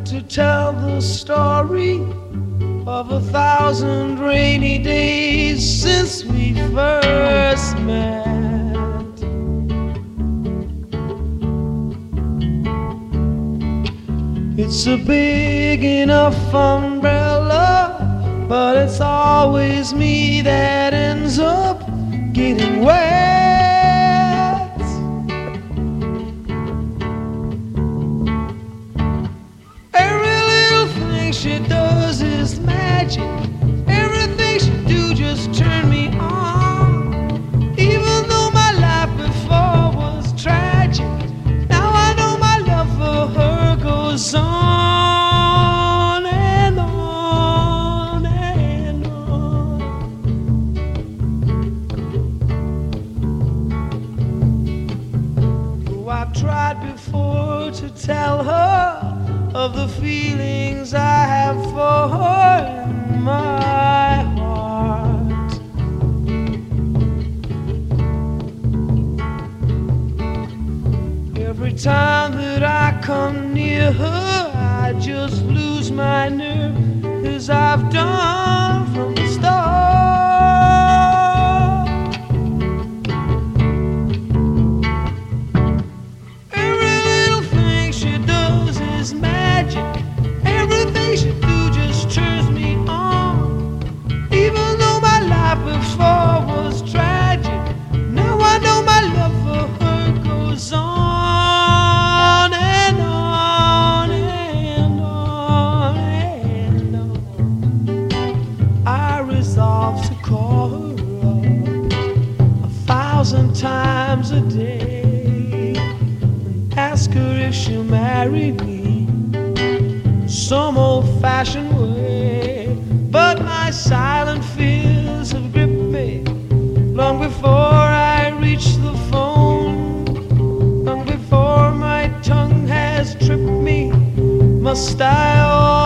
to tell the story of 1,000 rainy days since we first met. It's a big enough umbrella, but it's always me that ends up getting wet. Every little thing she does is magic. Everything she do just turn me on. Even though my life before was tragic, now I know my love for her goes on and on and on. Oh, I've tried before to tell her of the feelings I have for her in my heart. Every time that I come near her, I just lose my nerve, as I've done from the start. Every little thing she does is magic. Everything she do just turns me on. Even though my life before was tragic, now I know my love for her goes on and on and on and on. I resolve to call her up 1,000 times a day and ask her if she'll marry me some old-fashioned way. But my silent fears have gripped me long before I reach the phone, long before my tongue has tripped me. Must I